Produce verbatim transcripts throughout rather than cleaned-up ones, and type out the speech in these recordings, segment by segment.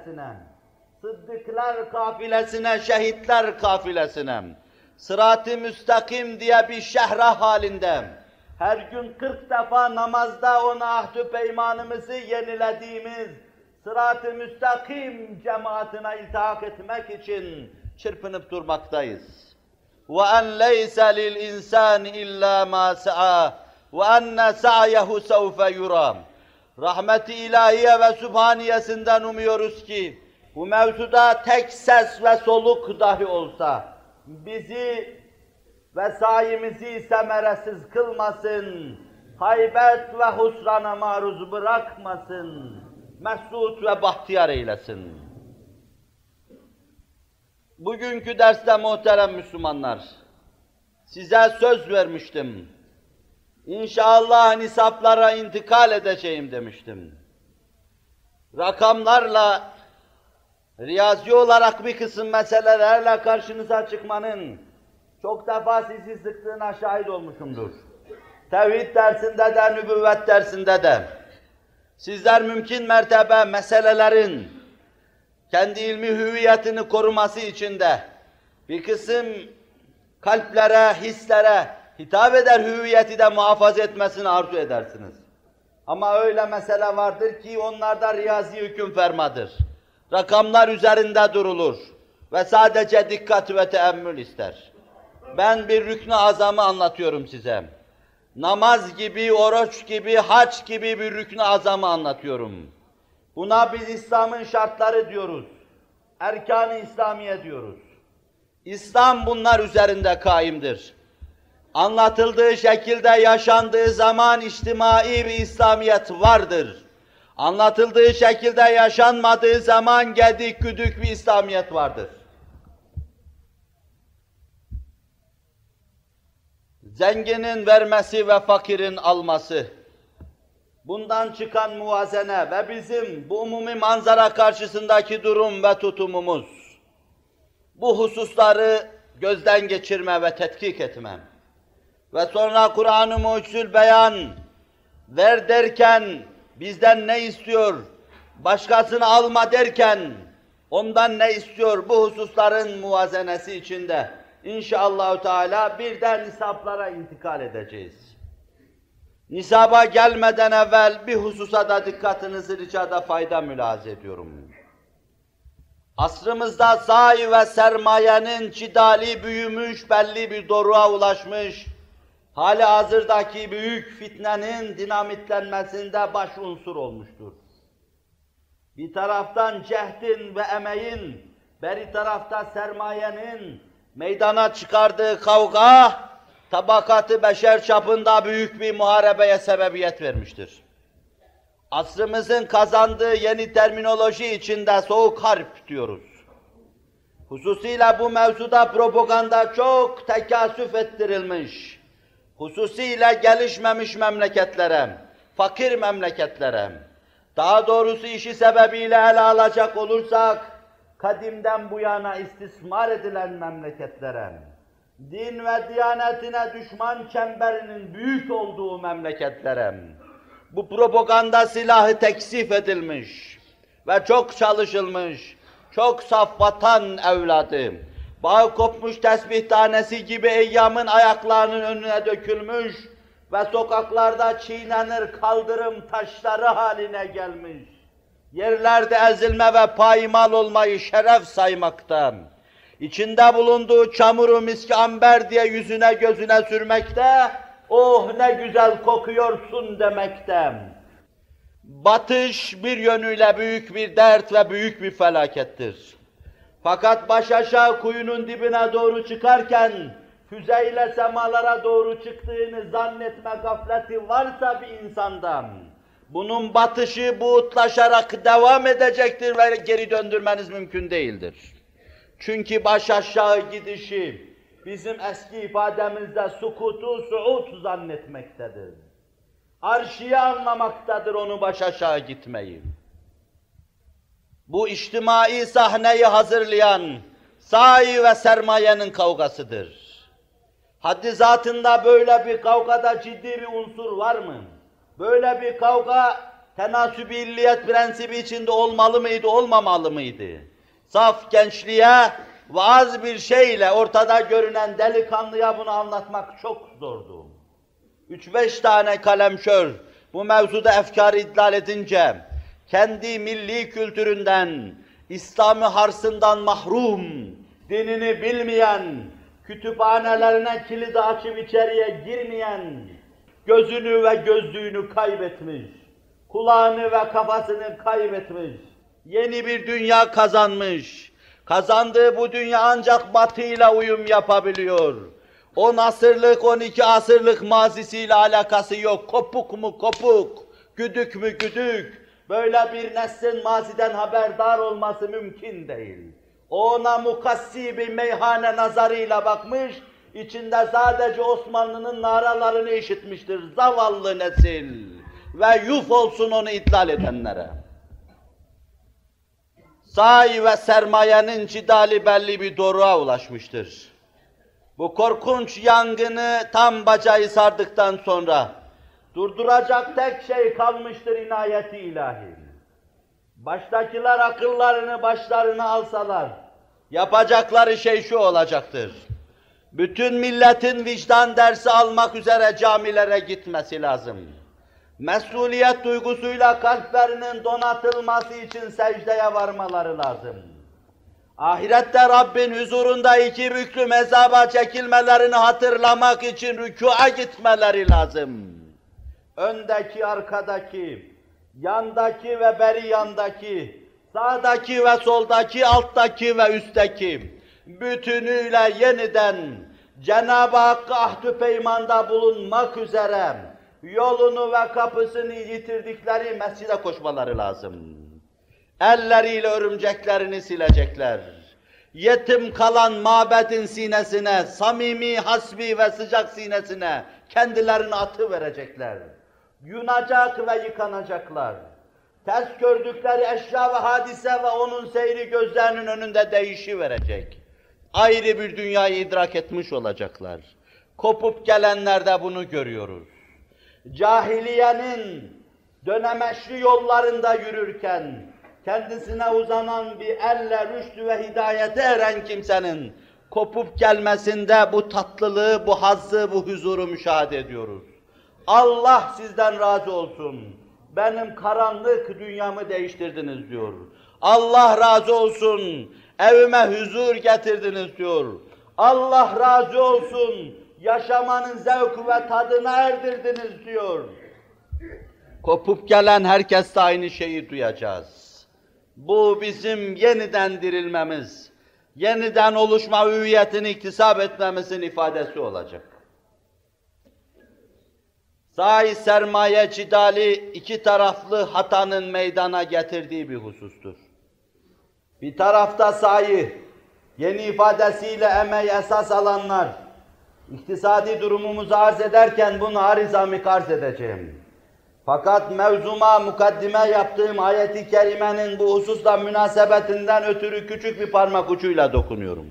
kafilesine, sıddıklar kafilesine, şehitler kafilesine, sırat-ı müstakim diye bir şehra halinde, her gün kırk defa namazda ona ahdü peymanımızı yenilediğimiz sırat-ı müstakim cemaatine iltihak etmek için çırpınıp durmaktayız. وَاَنْ لَيْسَ لِلْاِنْسَانِ اِلَّا مَا سَعَى وَاَنَّ سَعْيَهُ سَوْفَ يُرَى. Rahmet-i ilahiye ve sübhaniyesinden umuyoruz ki, bu mevzuda tek ses ve soluk dahi olsa, bizi ve sayimizi semeresiz kılmasın, haybet ve husrana maruz bırakmasın, mesut ve bahtiyar eylesin. Bugünkü derste muhterem Müslümanlar, size söz vermiştim. İnşallah nisaplara intikal edeceğim demiştim. Rakamlarla, riyazi olarak bir kısım meselelerle karşınıza çıkmanın çok defa sizi sıktığına şahit olmuşumdur. Tevhid dersinde de, nübüvvet dersinde de. Sizler mümkün mertebe meselelerin kendi ilmi hüviyetini koruması için de bir kısım kalplere, hislere hitap eder hüviyeti de muhafaza etmesini arzu edersiniz. Ama öyle mesele vardır ki onlarda riyazi hüküm fermadır. Rakamlar üzerinde durulur ve sadece dikkat ve teemmül ister. Ben bir rükn-i azamı anlatıyorum size. Namaz gibi, oruç gibi, hac gibi bir rükn-i azamı anlatıyorum. Buna biz İslam'ın şartları diyoruz. Erkan-ı İslamiye diyoruz. İslam bunlar üzerinde kaimdir. Anlatıldığı şekilde yaşandığı zaman içtimai bir İslamiyet vardır. Anlatıldığı şekilde yaşanmadığı zaman gedik güdük bir İslamiyet vardır. Zenginin vermesi ve fakirin alması, bundan çıkan muvazene ve bizim bu umumi manzara karşısındaki durum ve tutumumuz, bu hususları gözden geçirme ve tetkik etme ve sonra Kur'an-ı Mucizül Beyan ver derken bizden ne istiyor, başkasını alma derken ondan ne istiyor, bu hususların muvazenesi içinde İnşallahü Teala birden nisaplara intikal edeceğiz. Nisaba gelmeden evvel bir hususa da dikkatinizi ricada fayda mülahaza ediyorum. Asrımızda sahi ve sermayenin cidali büyümüş, belli bir doruğa ulaşmış, hali hazırdaki büyük fitnenin dinamitlenmesinde baş unsur olmuştur. Bir taraftan cehdin ve emeğin, beri tarafta sermayenin meydana çıkardığı kavga, tabakatı beşer çapında büyük bir muharebeye sebebiyet vermiştir. Asrımızın kazandığı yeni terminoloji içinde soğuk harp diyoruz. Hususiyle bu mevzuda propaganda çok tekasüf ettirilmiş. Hususiyle gelişmemiş memleketlere, fakir memleketlere, daha doğrusu işi sebebiyle ele alacak olursak, kadimden bu yana istismar edilen memleketlere, din ve diyanetine düşman çemberinin büyük olduğu memleketlere, bu propaganda silahı teksif edilmiş ve çok çalışılmış, çok saf vatan evladı, bağı kopmuş tesbih tanesi gibi eyyamın ayaklarının önüne dökülmüş ve sokaklarda çiğnenir kaldırım taşları haline gelmiş, yerlerde ezilme ve payimal olmayı şeref saymakta, içinde bulunduğu çamuru miski amber diye yüzüne gözüne sürmekte, oh ne güzel kokuyorsun demekte. Batış bir yönüyle büyük bir dert ve büyük bir felakettir. Fakat baş aşağı kuyunun dibine doğru çıkarken, füzeyle semalara doğru çıktığını zannetme gafleti varsa bir insandan, bunun batışı buğutlaşarak devam edecektir ve geri döndürmeniz mümkün değildir. Çünkü baş aşağı gidişi, bizim eski ifademizde sukutu suud zannetmektedir. Arşiye anlamaktadır onu baş aşağı gitmeyi. Bu içtimai sahneyi hazırlayan sahi ve sermayenin kavgasıdır. Haddi zatında böyle bir kavgada ciddi bir unsur var mı? Böyle bir kavga tenasüb-i illiyet prensibi içinde olmalı mıydı, olmamalı mıydı? Saf gençliğe vaaz bir şeyle ortada görünen delikanlıya bunu anlatmak çok zordu. Üç beş tane kalemşör bu mevzuda efkar idlal edince, kendi milli kültüründen, İslami harsından mahrum, dinini bilmeyen, kütüphanelerine kilidi açıp içeriye girmeyen, gözünü ve gözlüğünü kaybetmiş, kulağını ve kafasını kaybetmiş, yeni bir dünya kazanmış, kazandığı bu dünya ancak batıyla uyum yapabiliyor. On asırlık, on iki asırlık mazisiyle alakası yok, kopuk mu kopuk, güdük mü güdük, böyle bir neslin maziden haberdar olması mümkün değil. Ona mukassi bir meyhane nazarıyla bakmış, içinde sadece Osmanlı'nın naralarını işitmiştir, zavallı nesil. Ve yuf olsun onu idlal edenlere. Sahi ve sermayenin cidali belli bir doruğa ulaşmıştır. Bu korkunç yangını tam bacağı sardıktan sonra durduracak tek şey kalmıştır inayeti ilahi. Baştakiler akıllarını başlarına alsalar, yapacakları şey şu olacaktır. Bütün milletin vicdan dersi almak üzere camilere gitmesi lazım. Mesuliyet duygusuyla kalplerinin donatılması için secdeye varmaları lazım. Ahirette Rabbin huzurunda iki büklüm hesaba çekilmelerini hatırlamak için rükûa gitmeleri lazım. Öndeki, arkadaki, yandaki ve beri yandaki, sağdaki ve soldaki, alttaki ve üstteki, bütünüyle yeniden Cenab-ı Hakk'a ahdü peymanda bulunmak üzere yolunu ve kapısını yitirdikleri mescide koşmaları lazım. Elleriyle örümceklerini silecekler. Yetim kalan mabedin sinesine, samimi, hasbi ve sıcak sinesine kendilerini atıverecekler. Yunacak ve yıkanacaklar. Ters gördükleri eşya ve hadise ve onun seyri gözlerinin önünde değişiverecek. Ayrı bir dünyayı idrak etmiş olacaklar. Kopup gelenlerde bunu görüyoruz. Cahiliyenin dönemeçli yollarında yürürken, kendisine uzanan bir elle rüştü ve hidayete eren kimsenin kopup gelmesinde bu tatlılığı, bu hazzı, bu huzuru müşahede ediyoruz. Allah sizden razı olsun. Benim karanlık dünyamı değiştirdiniz diyor. Allah razı olsun. Evime huzur getirdiniz diyor. Allah razı olsun. Yaşamanın zevk ve tadına erdirdiniz diyor. Kopup gelen herkes de aynı şeyi duyacağız. Bu bizim yeniden dirilmemiz, yeniden oluşma hüviyetini iktisap etmemizin ifadesi olacak. Sahi sermaye cidali iki taraflı hatanın meydana getirdiği bir husustur. Bir tarafta sahi, yeni ifadesiyle emeği esas alanlar, iktisadi durumumuzu arz ederken bunu arizamik arz edeceğim. Fakat mevzuma mukaddime yaptığım ayet-i kerimenin bu hususla münasebetinden ötürü küçük bir parmak ucuyla dokunuyorum.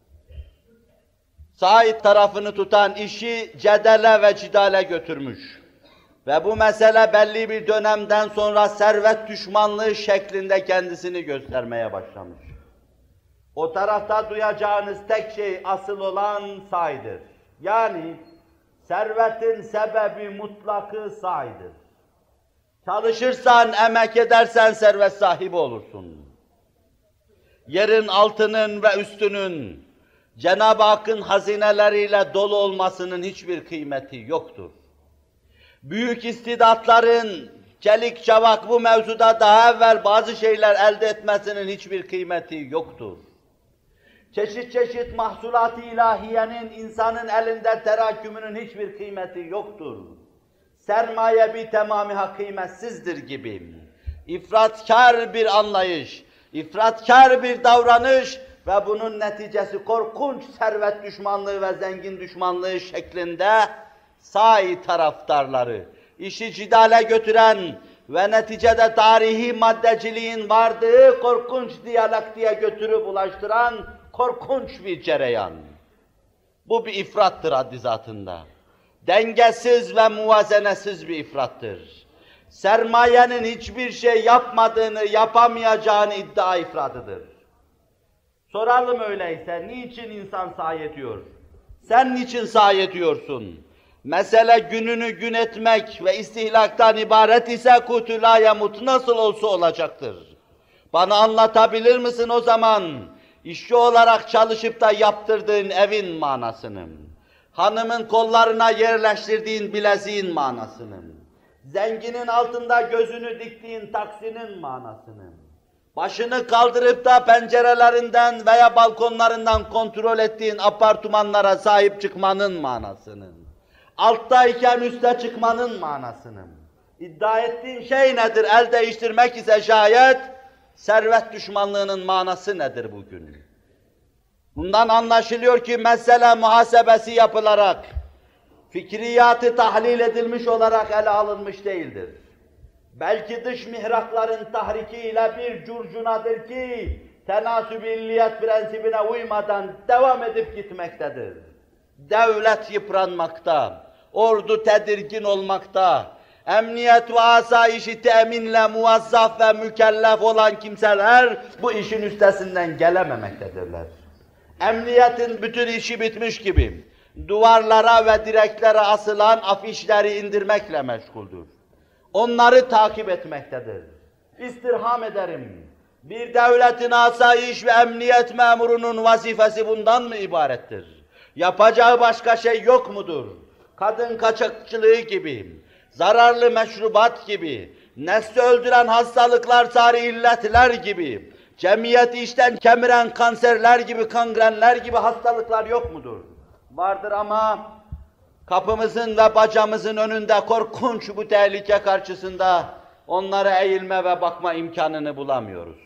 Said tarafını tutan işi cedele ve cidale götürmüş. Ve bu mesele belli bir dönemden sonra servet düşmanlığı şeklinde kendisini göstermeye başlamış. O tarafta duyacağınız tek şey asıl olan saydır. Yani servetin sebebi mutlakı saydır. Çalışırsan, emek edersen servet sahibi olursun. Yerin altının ve üstünün Cenab-ı Hakk'ın hazineleriyle dolu olmasının hiçbir kıymeti yoktur. Büyük istidatların çelik çavak bu mevzuda daha evvel bazı şeyler elde etmesinin hiçbir kıymeti yoktur. Çeşit çeşit mahsulat-ı ilahiyenin insanın elinde terakkümünün hiçbir kıymeti yoktur. Sermaye bir tamamı kıymetsizdir gibi. İfratkar bir anlayış, ifratkar bir davranış ve bunun neticesi korkunç servet düşmanlığı ve zengin düşmanlığı şeklinde sahi taraftarları, işi cidale götüren ve neticede tarihi maddeciliğin vardığı korkunç diyalektiğe götürüp ulaştıran korkunç bir cereyan. Bu bir ifrattır haddi zatında. Dengesiz ve muvazenesiz bir ifrattır. sermayenin hiçbir şey yapmadığını, yapamayacağını iddia ifradıdır. Soralım öyleyse, niçin insan sahi ediyor? Sen niçin sahi ediyorsun? Mesele gününü gün etmek ve istihlaktan ibaret ise kutü la yemut nasıl olsa olacaktır. Bana anlatabilir misin o zaman? İşçi olarak çalışıp da yaptırdığın evin manasını, hanımın kollarına yerleştirdiğin bileziğin manasını, zenginin altında gözünü diktiğin taksinin manasını, başını kaldırıp da pencerelerinden veya balkonlarından kontrol ettiğin apartmanlara sahip çıkmanın manasını, alttayken üste çıkmanın manasını, iddia ettiğin şey nedir? El değiştirmek ise şayet, servet düşmanlığının manası nedir bugün? Bundan anlaşılıyor ki mesele muhasebesi yapılarak, fikriyatı tahlil edilmiş olarak ele alınmış değildir. Belki dış mihrakların tahrikiyle bir curcunadır ki, tenasüb-i illiyet prensibine uymadan devam edip gitmektedir. Devlet yıpranmakta, ordu tedirgin olmakta, emniyet ve asayişi teminle muvazzaf ve mükellef olan kimseler bu işin üstesinden gelememektedirler. Emniyetin bütün işi bitmiş gibi duvarlara ve direklere asılan afişleri indirmekle meşguldür. Onları takip etmektedir. İstirham ederim. Bir devletin asayiş ve emniyet memurunun vazifesi bundan mı ibarettir? Yapacağı başka şey yok mudur? Kadın kaçakçılığı gibi, zararlı meşrubat gibi, nesli öldüren hastalıklar, sari illetler gibi, cemiyeti içten kemiren kanserler gibi, kangrenler gibi hastalıklar yok mudur? Vardır ama kapımızın ve bacamızın önünde korkunç bu tehlike karşısında onlara eğilme ve bakma imkanını bulamıyoruz.